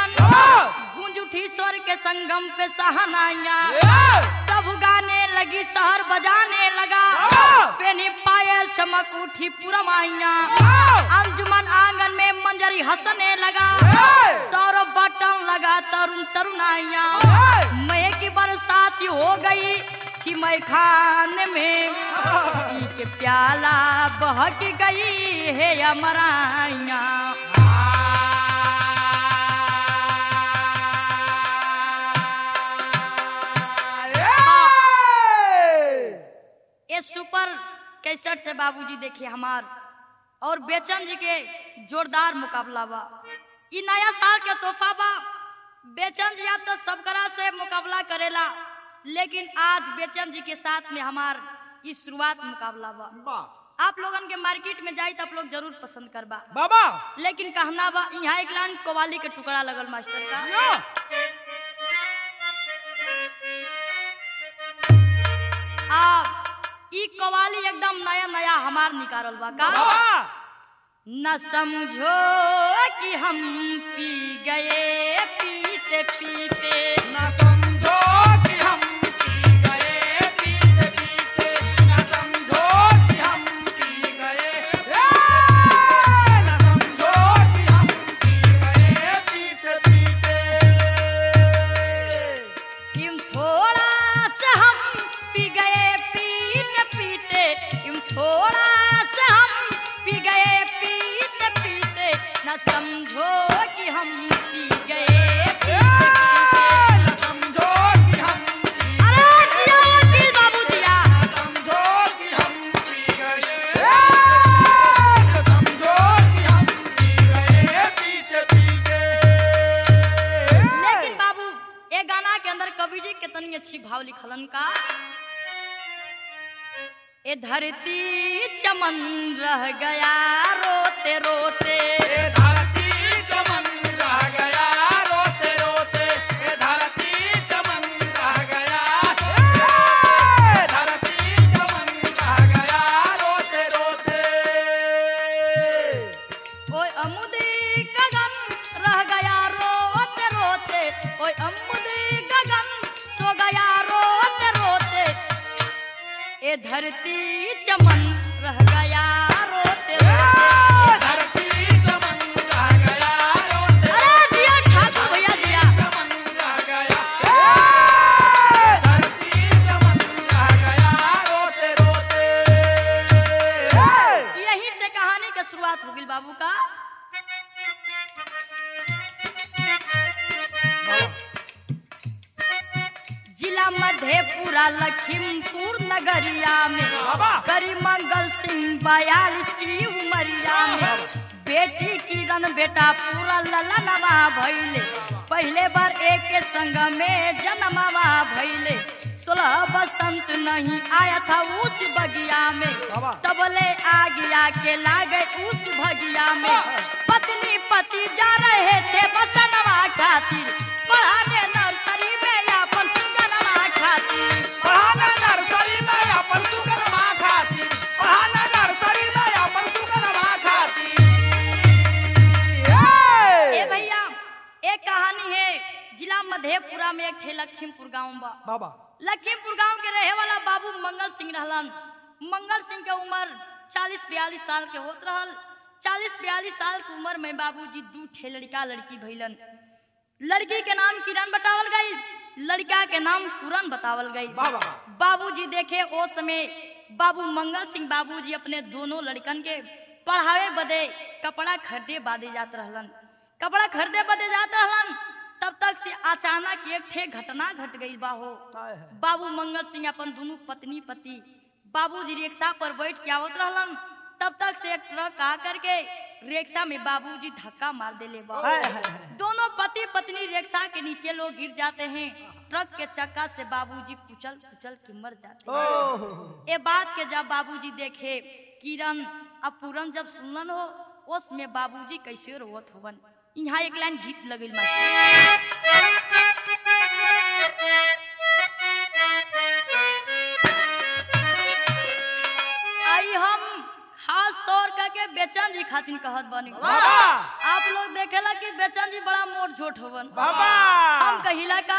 गूंज उठी स्वर के संगम पे सहनाइया, सब गाने लगी शहर बजाने लगा, पेनी पायल चमक उठी पुरमाइया, अंजुमन आंगन में मंजरी हंसने लगा, सौरभ बटन लगा तरुण तरुणाइया, मैं की बरसात हो गई कि मैं खाने में पी के प्याला बहक गई है अमराइया। ये सुपर कैसेट से बाबूजी देखिए हमार और बेचन जी के जोरदार मुकाबला बा। ये नया साल के तोहफा बा। बेचन जी आप तो सब करा से मुकाबला करेला, लेकिन आज बेचन जी के साथ में हमार ये शुरुआत मुकाबला बा। आप लोगन के मार्केट में जाई तो आप लोग जरूर पसंद करबा बाबा, लेकिन कहना बा यहाँ एक लाइन कवाली के टुकड़ा लगल मास्टर का। आप ई कवाली एकदम नया नया हमार निकालल बा का। न समझो कि हम पी गए पीते पीते, न समझो कि हम पी गए पीते पीते, न समझो कि हम पी गए, न समझो कि हम पी गए पीते पीते। यूं थोड़ा सा हम पी गए पीते पीते, यूं थोड़ा सा हम पी गए पीते पीते, न समझो कि हम पी गए पीते पीते, न समझो कि हम पी गए, अरे जिया वकील बाबू जिया, न समझो कि हम पी गए, न समझो कि हम पी गए पीते पीते। लेकिन बाबू ये गाना के अंदर कवि जी कितनी अच्छी भाव लिखलन का। ये धरती चमन रह गया रोते रोते, ये धरती चमन रह गया रोते रोते, ये धरती चमन रह गया, ये धरती चमन रह गया रोते रोते। ओए अमुदी गगन रह गया रोते रोते, ओए अमुदी गगन सो गया रोते रोते, ये धरती चमन रह गया रोते रोते, धरती चमन रह गया रोते, अरे जिया ठाकुर भैया जिया, चमन रह गया, धरती चमन रह गया रोते रोते। यहीं से कहानी की शुरुआत हो गई बाबू का। जिला मधेपुरा लखीमपुर नगरिया में गरी मंगल सिंह 42 की उमरिया में, बेटी किरण बेटा पूरा ललनवा भइले, पहले बार एक के संग में जन्मवा भइले, 16 बसंत नहीं आया था उस बगिया में, तबले आ गया के लागे उस भगिया में, पत्नी पति जा रहे थे बसनवा खातिर, पढ़ाने नर्सरी में अपन सुगनमा खातिर, पढ़ाना नर्सरी में अपन सुगनमा खातिर, पढ़ाना नर्सरी में अपन सुगनमा खातिर। ए भैया एक कहानी है। जिला मधेपुरा में एक थे लखीमपुर गांव बा बाबा। लखीमपुर गांव के रहे वाला बाबू मंगल सिंह रहलन। मंगल सिंह के उम्र 40-42 साल के होत रहल। 40-42 साल की उम्र में बाबूजी 2 ठे लड़का लड़की भइलन। लड़की के नाम किरण बतावल गई, लड़का के नाम पूरन बतावल गई। बाबूजी देखे ओ समय बाबू मंगल सिंह बाबूजी अपने दोनों लड़कन के पढ़ावे बदे कपड़ा खरीदे बादे जात रहलन। कपड़ा खरीदे बदे जात रहलन, तब तक से अचानक एक ठे घटना घट गई बाहो। बाबू मंगल सिंह अपन दोनों पत्नी पति बाबूजी रिक्शा पर बैठ के आवत रहलन, तब तक से एक ट्रक आ करके रिक्शा में बाबूजी धक्का मार देले बा। दोनों पति पत्नी रिक्शा के नीचे लोग गिर जाते हैं। ट्रक के चक्का से बाबूजी कुचल कुचल के मर जाते हैं। ये बात के जब बाबूजी देखे किरण अब पूरन जब सुनलन हो, उसमें बाबूजी कैसे रोवत होवन। यहाँ एक लाइन गीत लगल आई हम खास तौर करके बेचन जी खातिर कहत बनी। बाबा आप लोग देखेला कि बेचन जी बड़ा मोट झोट होवन। बाबा हम कहिला का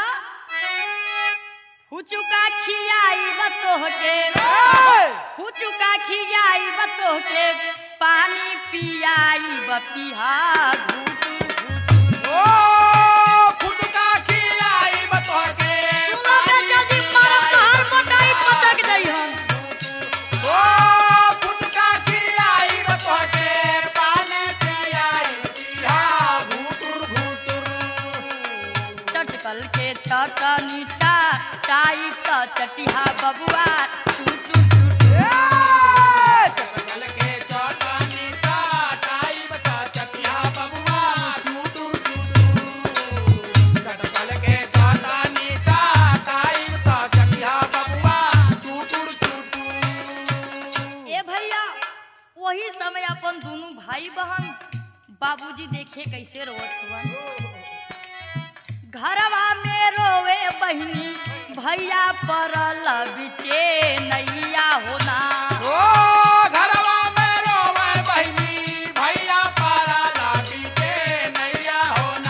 हुचुका खियाई बतोह के, हुचुका खियाई बतोह के, पानी पियाई बपिहा घूटू घूटू। ओ फुटका खिलाई बतोह के, सुनो बेचन जी मारम तो हर मोटाई पचक जाई हम। ओ फुटका खिलाई बतोह के, पानी पियाई बपिहा घूटुर घूटुर। चटकल के चटनी चाई तो चटिहा बबुआ टूटू टूटू। चटकल के चटनी चाई बता चटिया बबुआ टूटुर टूटुर। चटकल के चटनी चाई बता चटिया बबुआ टूटुर टूटुर। ए भैया वही समय अपन दोनों भाई बहन बाबूजी देखे कैसे रोवत हुआ। घरवा में रोवे बहिनी भैया परल बिचे नैया होना। ओ घरवा में रोवे बहिनी भैया पारा बीचे नैया होना।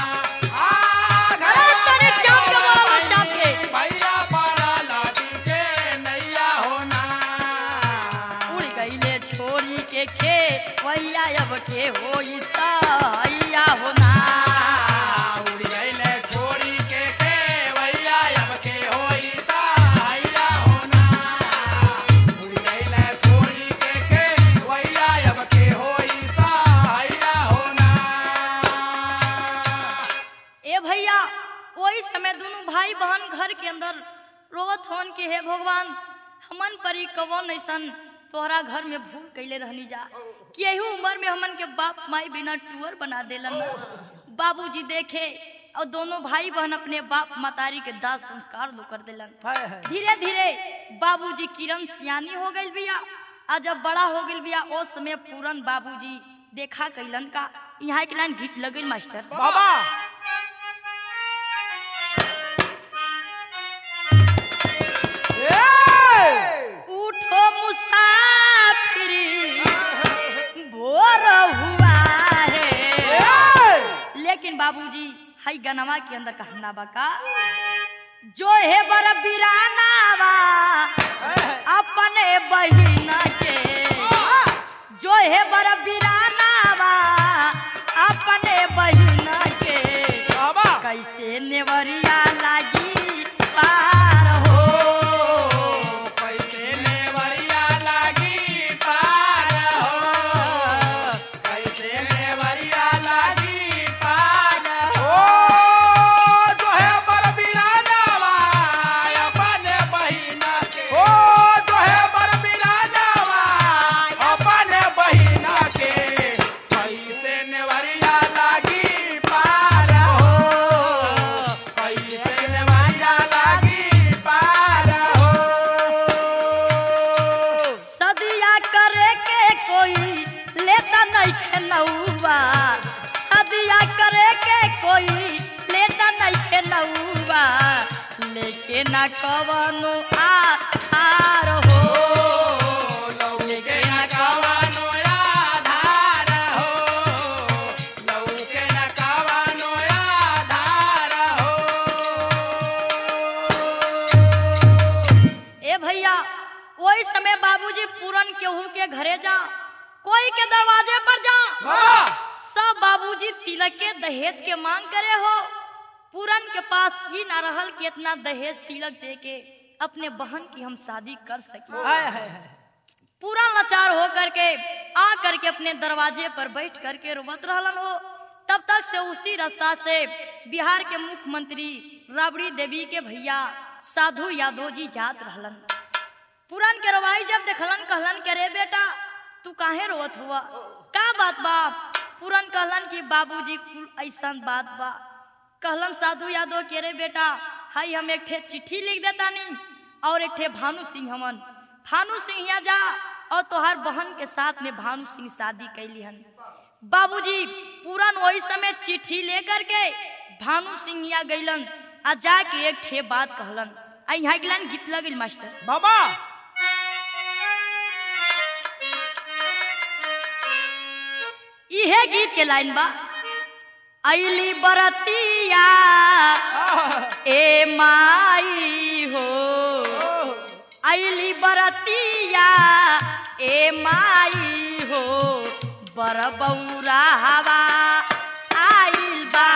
तने चाप के बोला चाप के। भैया पारा बीचे नैया होना। उड़ गईले छोरी के खे भैया अब के होई सैया होना। उड़ गईले छोरी के भैया अब के होई सैया होना। उड़ गईले छोरी के भैया अब के होई सैया होना। ए भैया वही समय दोनों भाई बहन घर के अंदर रोवत होन के हे भगवान हमन परी कवन ऐसन तोहरा घर में भूल कैले रहनी जा कि यही उम्र में हमन के बाप माई बिना टूअर बना देलन। बाबूजी देखे और दोनों भाई बहन अपने बाप मातारी के दास संस्कार लो कर देलन। धीरे धीरे बाबूजी किरण सियानी हो गई बिया। आज जब बड़ा हो गई बिया उस समय पूरन बाबूजी देखा कैलन का यहाँ के लाइन गीत लगल मास्टर। बाबा उठो मुसाफिरी भोर हुआ है। लेकिन बाबूजी हई गनवा के अंदर कहना बका जो है बर बिरानावा अपने बहिन के, जो है बर बिरानावा अपने बहिन के, कैसे नेवरिया लागी पार हो। कैसे नेवरिया लागी पार हो। कैसे नेवरिया लागी पार हो। जो है बर बिरानावा अपने बहिना के, हो जो है बर बिरानावा अपने बहिना के, कैसे नेवरिया लागी पार हो। कैसे नेवरिया लागी पार हो। सदिया करे के कोई लेता नहीं खेलौआ, सदिया करे के कोई लेता नहीं खेलौआ, लेके ना कवनो आधार हो। लौके न कवनो आधार हो। लौके न कवनो आधार हो। ए भैया वही समय बाबूजी पूरन केहू के घरे जा, कोई के दरवाजे पर जा, सब बाबूजी तिलक के दहेज के मांग करे हो। पूरन के पास ये ना रहल कि इतना दहेज तिलक दे के अपने बहन की हम शादी कर सके। पूरा लाचार हो करके आ करके अपने दरवाजे पर बैठ करके रोवत रहलन हो। तब तक से उसी रास्ता से बिहार के मुख्यमंत्री राबड़ी देवी के भैया साधु यादव जी जात रहलन। पुरान के रवाई जब देखलन कहलन के रे बेटा तू काहे रोवत हुआ, का बात बाप? पुरान कहलन कि बाबूजी कुल ऐसन बात बा। कहलन साधु यादव के रे बेटा हाई हम एक ठे चिट्ठी लिख देता नी और एक ठे भानु सिंह हमन, भानु सिंह यहाँ जा और तोहार बहन के साथ में भानु सिंह शादी कैली हन। बाबूजी पूरन वही समय चिट्ठी लेकर के भानु सिंह यहाँ गईलन आ जाके एक ठे बात कहलन। आ यहाँ गलन गीत लगिल मास्टर बाबा इहे गीत के लाइन बा अली बरतिया ए माई हो अली बरतिया ए माई हो बर बौरा हवा आइल बा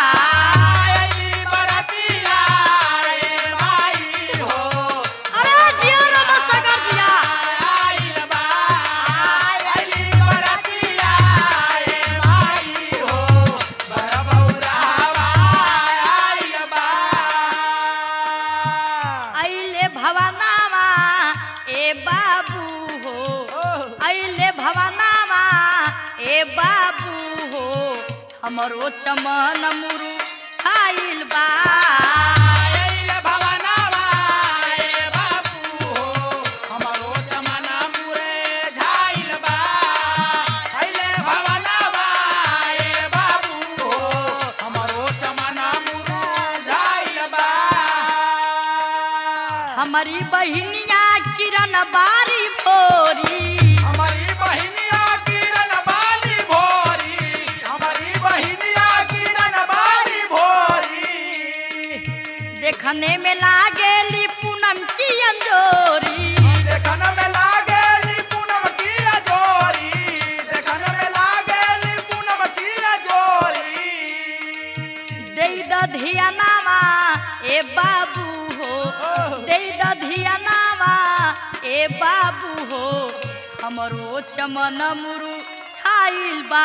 हमरो चमन मुरु खाइल बा भवनवा ए बाबू हो हमरो चमन मुरे झाइल बा अइले भवनवा ए बाबू हो हमरो चमन मुरे झाइल बा हमारी बहिनिया किरण बारी भोरी हमारी बहिनिया किरण बाली भोरी हमारी बहिनिया किरण बाली भोरी देखने में लागेली पूनम की अंजोरी देखने में लागेली पूनम की अजोरी देखने में लागेली पूनम की अजोरी दे दधिया नामा ए बाबू हो दे दधिया नामा ए बाबू हो हमरो चमन मुरु छाइल बा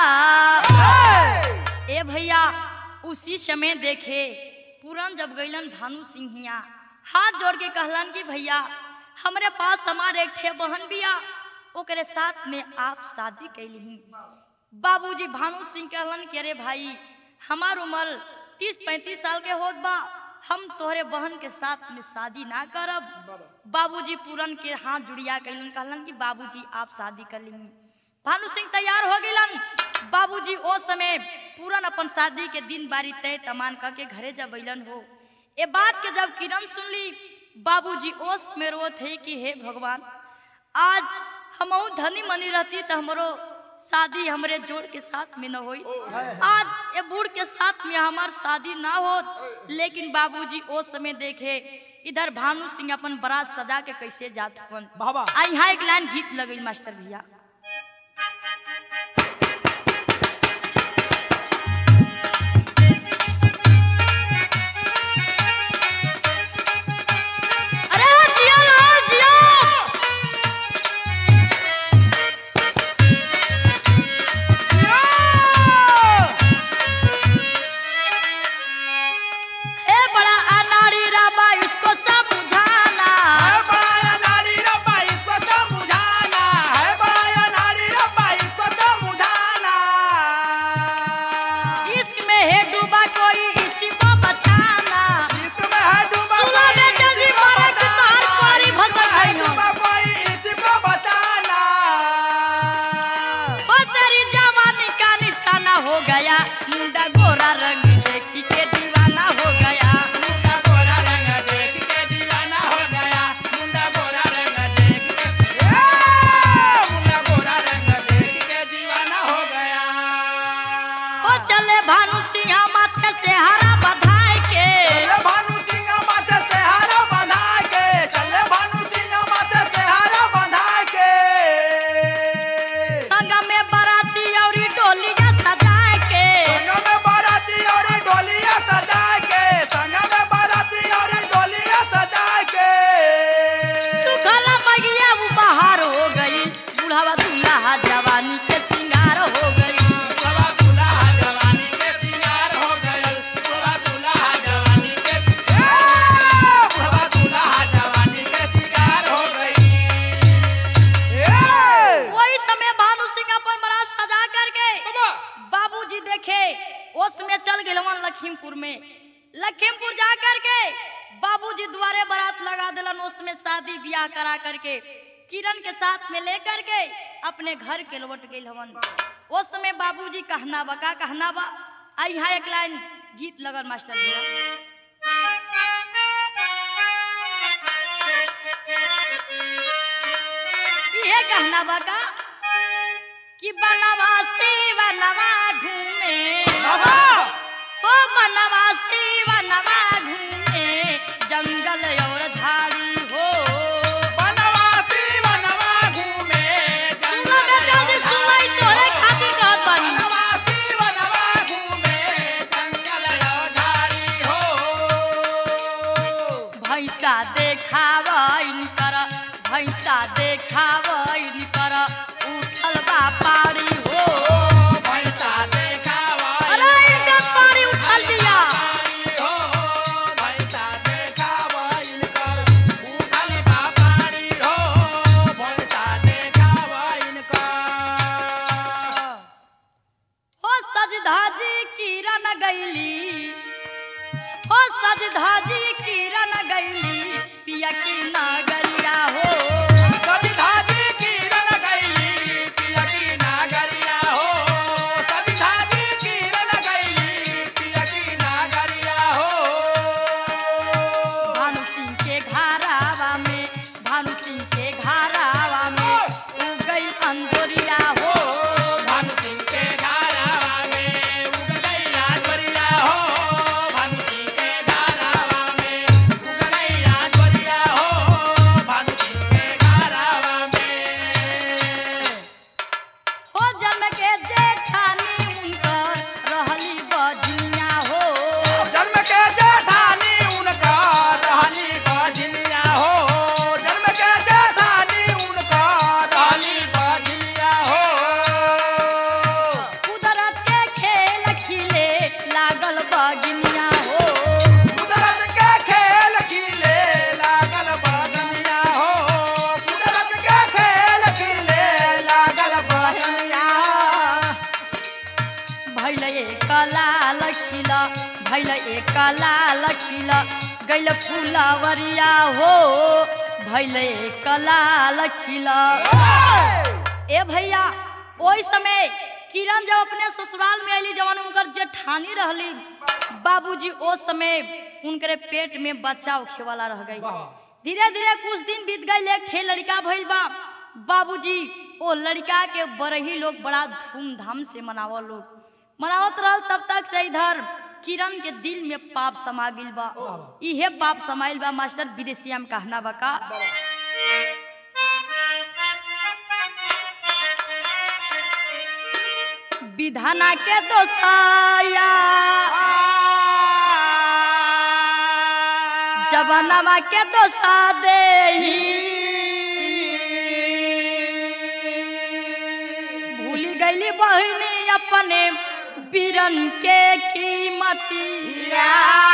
ए भैया उसी समय देखे पूरन जब गईलन भानु सिंहिया हाथ जोड़ के कहलन कि भैया हमरे पास हमारे एक ठे बहन बिया ओकरे साथ में आप शादी कैली। बाबूजी भानु सिंह कहलन कि अरे भाई हमार उम्र 30-35 साल के होत बा हम तोहरे बहन के साथ में शादी ना करब। बाबूजी पूरन के हाथ जुड़िया कैलन कहलन कि बाबूजी आप शादी कर ली। भानु सिंह तैयार हो गईलन। बाबूजी ओ समय पूरन अपन शादी के दिन बारी तय तमान करके घरे जब अइलन हो ए बात के जब किरण सुनली बाबूजी ओस में रोत है कि हे भगवान आज हमहू धनी मनी रहती तो हमरो शादी हमरे जोड़ के साथ में न होई आज ए बूढ़ के साथ में हमार शादी ना होत। लेकिन बाबूजी ओ समय देखे इधर भानु सिंह अपन बारात सजा के कैसे जात हवन। आ यहाँ एक लाइन गीत लगल मास्टर भैया हो गया मुंडा गोरा रंग देखी के दीवाना हो गया मुंडा गोरा रंग देख के दीवाना हो गया मुंडा गोरा रंग देख के मुंडा गोरा रंग देख के दीवाना हो गया। ओ चले भानु सिंह माथे से हरा बधाई के चले भानु सिंह माथे से हरा बधाई के चले भानु सिंह माथे से हरा बधाई के संग में बाराती और डोलिया सजा संग में बाराती और डोलिया सजा के संग में बाराती और डोलिया सजा के सुखला मगिया वो बाहर हो गई बुढ़ावा दूल्हा जवानी के सिंगार हो गई बुढ़ावा दूल्हा जवानी के सिंगार हो गयल बुढ़ावा दूल्हा जवानी के बुढ़ावा दूल्हा जवानी के सिंगार हो गई। वही समय भानु सिंह अपन बारात सजा करके बाबूजी देखे उस में चल गए लखीमपुर में लखीमपुर जा करके बाबूजी द्वारे बारात लगा दिलन। उसमें शादी ब्याह करा करके किरण के साथ में लेकर के अपने घर के लौट गए हवन। उस समय बाबूजी कहना बा का कहना बा आई यहाँ एक लाइन गीत लगल मास्टर भैया ये कहना बा का कि बनवासी बनवा घूमे बाबा ओ बनवासी बनवा घूमे जंगल और झाड़ी हो बनवासी बनवा घूमे सुनो बेटा जी सुनो ई तोरे खातिर कहत बानी बनवासी बनवा घूमे जंगल और झाड़ी हो भैंसा देखाव इनकर भैंसा देखाव इनकर उठल बा पारी हो भैंसा देखावा अरे इनका पारी उठल दिया हो भैंसा देखावा इनकर उठल बा पारी हो भैंसा देखावा इनकर हो सज धाजी किरण गईली हो सज धाजी किरण गईली पिया की नगरिया हो सविधाजी किरण गईली पिया की नागरिया हो सविधाजी किरण गईली पिया की नागरिया हो भानु सिंह के घरावा में भानु सिंह के घरावा में उगई अंदोरिया हो भानु सिंह के घरावा में उग गई आजवरिया हो भानु सिंह के घरावा में उग गई आजवरिया हो भानु सिंह के घरावा में हो जन्म के जेठानी उनकर रहली बजनिया हो जन्म के जेठानी उनका रहली बजनिया हो जन्म के जेठानी उनका रहली बजनिया हो कुदरत के खेल खिले लागल बजनिया हो कुदरत के खेल खिले लागल बजनिया हो कुदरत के खेल खिले लागल बजनिया भैल एक लाल खिला भैल एक लाल खिला गैल फुलवरिया हो भैल एक लाल खिला ए भैया ओई समय किरण जब अपने ससुराल में आईली जवन उनकर जेठानी रहली बाबूजी ओ समय उनके पेट में बच्चा होखे वाला रह गई धीरे धीरे कुछ दिन बीत गए एक ठे लड़का भइल बा बाबूजी ओ लड़का के बरही लोग बड़ा धूमधाम से मनावल लोग मनावत रहल तब तक से इधर किरण के दिल में पाप समा गिल बा इहे पाप समाइल बा मास्टर विदेशिया में कहना बा का विधाना के दोसाया जवानवा के दोसा देही भूली गईली बहिनी अपने बीरन के कीमतिया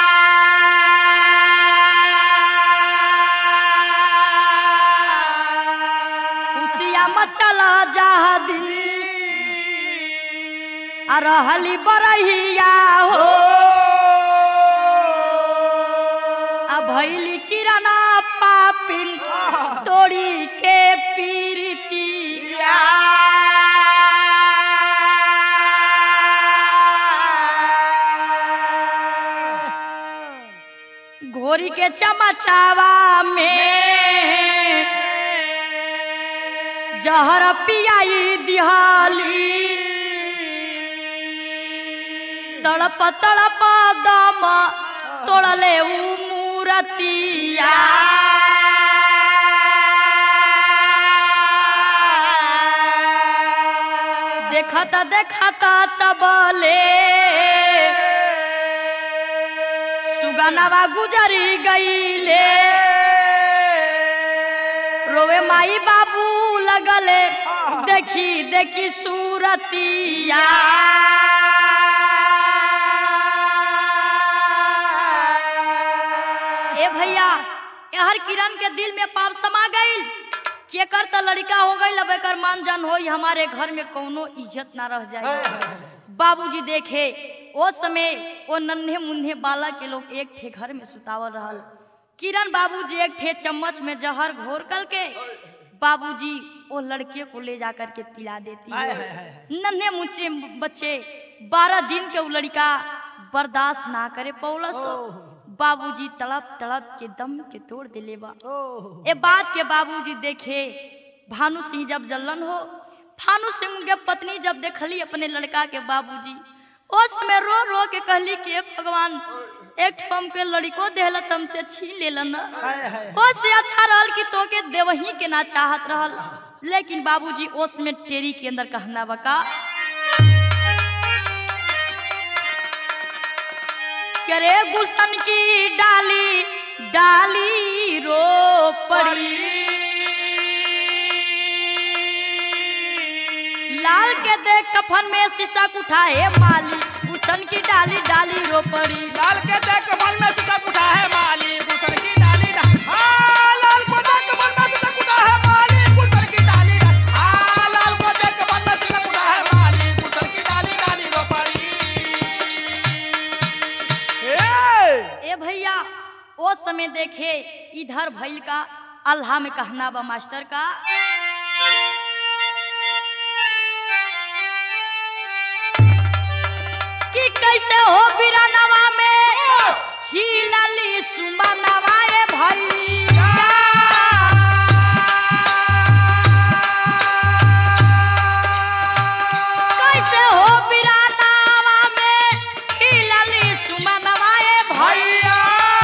खुशिया मचल जहा दिन आ रहली बरहिया हो आ भैली किराना पापिन तोड़ी के पीरितिया घोरी के चमचावा में जहर पियाई दिहाली तड़प तड़प दम तोड़ले ऊ मूरतिया देखता देखता तबले सुगनवा गुजरी गईले रोवे माई बाबू लगले देखी देखी सूरतिया ए भैया यहर किरण के दिल में पाप समा गईल केकर त लड़का हो गई अब एकर मान जान होई हमारे घर में कोनो इज्जत ना रह जाए बाबूजी देखे ओ समय वो नन्हे मुन्हे बालक के लोग एक ठे घर में सुतावल रहल किरण बाबूजी एक ठे चम्मच में जहर घोर करके बाबूजी वो लड़के को ले जाकर के पिला देती है नन्हे मुझे बच्चे 12 दिन के वो लड़का बर्दाश्त ना करे पौलस बाबूजी तड़प तड़प के दम के तोड़ दिले बा ए बात के बाबूजी देखे भानु सिंह जब जलन हो भानु सिंह उनके पत्नी जब देखली अपने लड़का के बाबूजी, उस समय रो रो के कहली कि भगवान एक ठम के लड़को देहल तुमसे छीन लेलन, उससे अच्छा रहल कि तो के देवही के ना चाहत रहल। लेकिन बाबूजी उस में टेरी के अंदर कहना बका करे गुलशन की डाली डाली रो पड़ी, लाल के देख कफन में शीशा उठाए माली, गुलशन की डाली डाली रो पड़ी। लाल के देख कफन में शीशा उठा है माली, गुलशन की डाली लाल को देख कफन में शीशा उठा है माली, गुलशन की डाली लाल को देख कफन में शीशा उठा है माली, गुलशन की डाली डाली रो पड़ी। ए भैया वो समय देखे इधर भैल का अल्लाह में कहना बा मास्टर का कि कैसे हो बिरानवा में हिलली सुमनवा ए भैया, कैसे हो बिरानवा में हिलली सुमनवा ए भैया,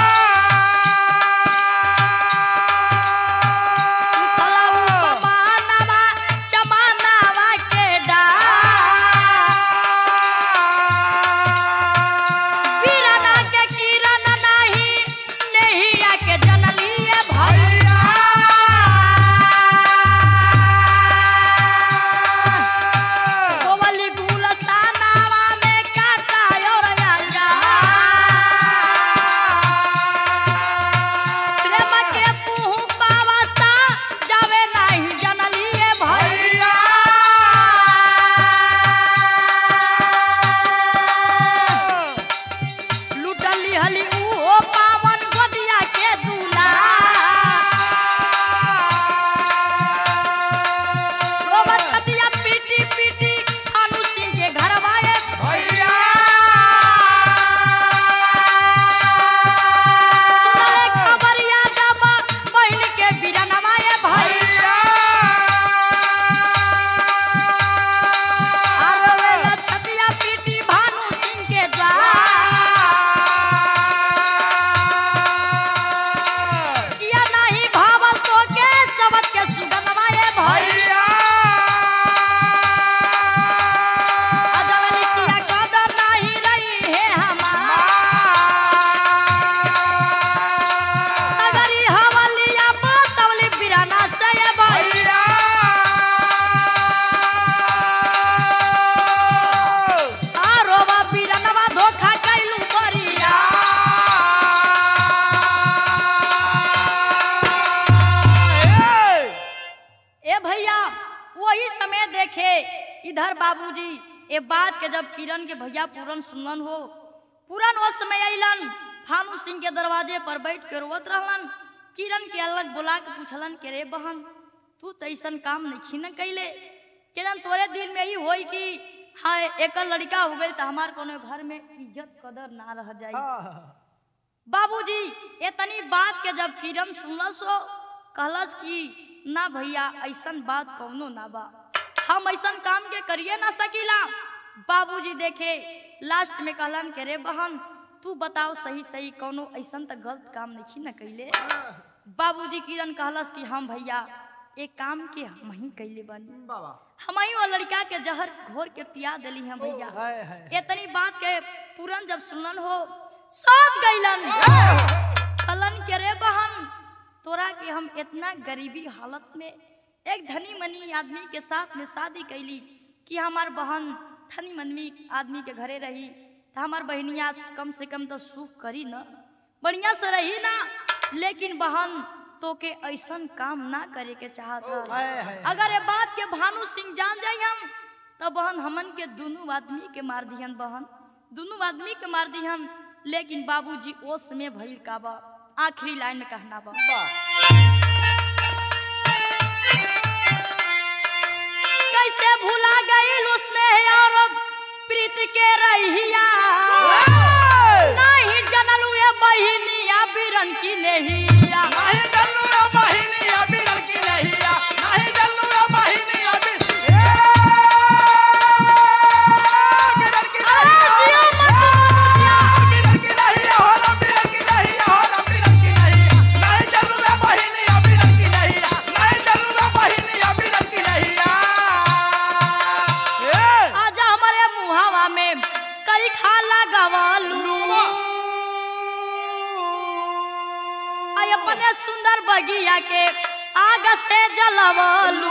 इधर बाबूजी ये बात के जब किरण के भैया पूरन सुनलन हो, पूरन उस समय अलन भानु सिंह के दरवाजे पर बैठ के रोवत रहलन। किरण के अलग बुला के पूछलन के रे बहन तू तो ऐसन काम नहीं न कैले, किरण तोरे दिल में ही होई कि हाँ एक लड़का हो गई तो हमार कोनो घर में इज्जत कदर ना रह जाई। बाबूजी इतनी बात के जब किरण सुनलस हो कहलस कि ना भैया ऐसन बात कौनो ना बा, हम ऐसन काम के करिए ना सकीला। बाबूजी देखे लास्ट में कहलन के रे बहन तू बताओ सही सही कौनो ऐसन तो गलत काम नहीं न कैले। बाबूजी किरण कहलस कि हम भैया एक काम के हम ही कैले बनी, हम ही वो लड़का के जहर घोर के पिया दिली हैं भैया। इतनी बात के पूरन जब सुनलन हो सोच गईलन, कहलन के रे बहन तोरा के हम इतना गरीबी हालत में एक धनी मनी आदमी के साथ में शादी कैली कि हमार बहन धनी मनी आदमी के घरे रही तो हमार बहनिया कम से कम तो सुख करी न, बढ़िया से रही ना। लेकिन बहन तो के ऐसन काम ना करे के चाहत है। अगर ये बात के भानु सिंह जान जाई हम तो बहन हमन के दोनों आदमी के मार दिहन, बहन दोनों आदमी के मार दिहन। लेकिन बाबूजी ओस में भइल का बा, आखिरी लाइन में कहना बा कैसे भुला गई उसने और प्रीत के रहिया, नहीं जनलू ये बहिनिया बिरन की नहिया, नहीं जनलू ये बहिनिया बिरन की नहिया, नहीं जनलू ये बहिनिया बिरन अपने सुंदर बगिया के आग से जलवलू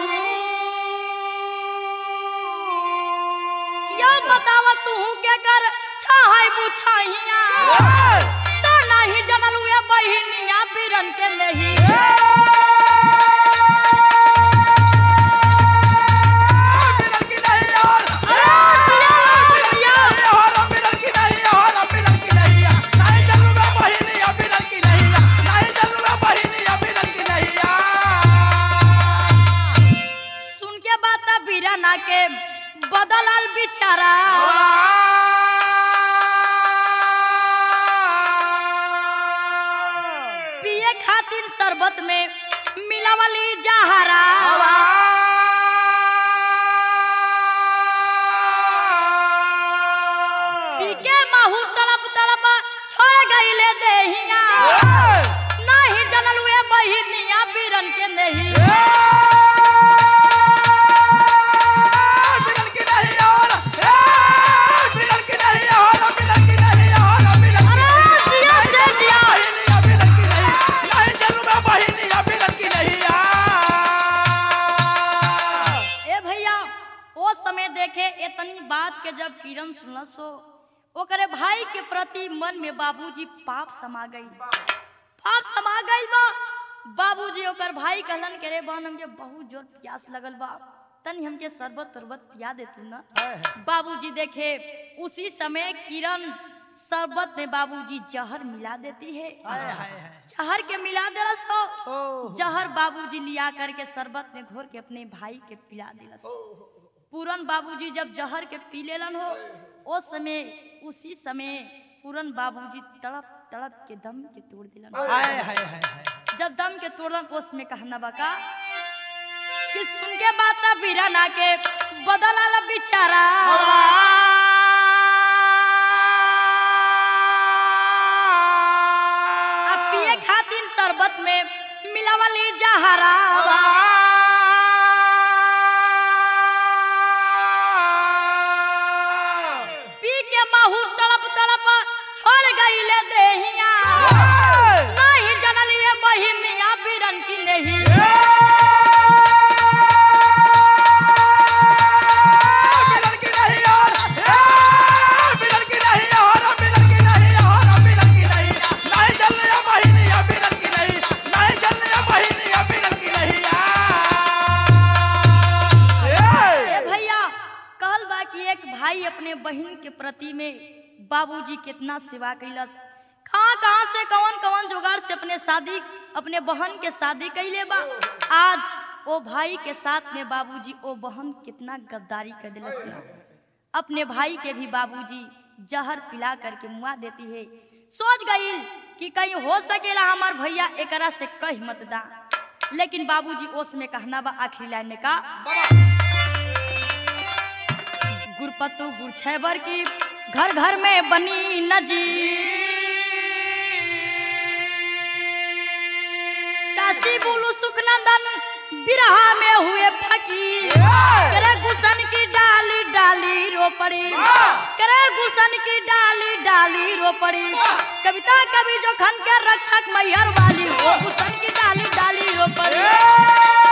या बतावा तू के कर छाई बुछाइया तो नहीं जनल हुए बहिनिया बिरन के नहीं के बदलाल बिचारा पिए खातिर शरबत में मिलावली जहरा पी के माहू तड़प तड़प छोड़ गईले देहिया नहीं जनल हुए बहिनिया बिरन के नहीं इतनी बात के जब किरण सुनसो ओकरे भाई के प्रति मन में बाबूजी पाप समा गई बा बाबूजी ओकर भाई कहलन के रे बहन हमके बहुत जोर प्यास लगल बा तनी हमके शरबत तुरबत पिया दे तू ना बाबूजी देखे उसी समय किरण शरबत में बाबूजी जहर मिला देती है जहर के मिला दे जहर बाबूजी लिया करके शरबत में घोर के अपने भाई के पिला दिलस पूरन बाबूजी जब जहर के पी लेलन हो उसी समय पूरन बाबूजी तड़प तड़प के दम के तोड़ दिलन जब दम के तोड़लन उसमें कहना बका कि सुन के बात बीराना के बदला बेचारा अब पिए खातिर शरबत में मिलावली जहरा तड़प तड़प छोड़ गईले देहिया नहीं जनलिए बहिनिया बिरन की नहीं भैया कहल बा कि एक भाई अपने बहन के प्रति में बाबूजी कितना सेवा कैलस कहाँ से कौन जुगाड़ से अपने बहन के शादी कैले बा आज ओ भाई के साथ में बाबूजी ओ बहन कितना गद्दारी कर दिलस अपने भाई के भी बाबूजी जहर पिला करके मुआ देती है सोच गई कि कहीं हो सकेला हमार भैया एकरा से कही मत दा लेकिन बाबूजी ओस में कहना बा आखिरी लाइन में का गुरपतु गुरछैबर की घर घर में बनी नजीर काशी बोलू सुखनंदन बिरहा में हुए फकीर करे गुलशन की डाली डाली रो पड़ी करे गुलशन की डाली डाली रो पड़ी कविता कवि जो खन के रक्षक मैहर वाली वो गुलशन की डाली डाली रो पड़ी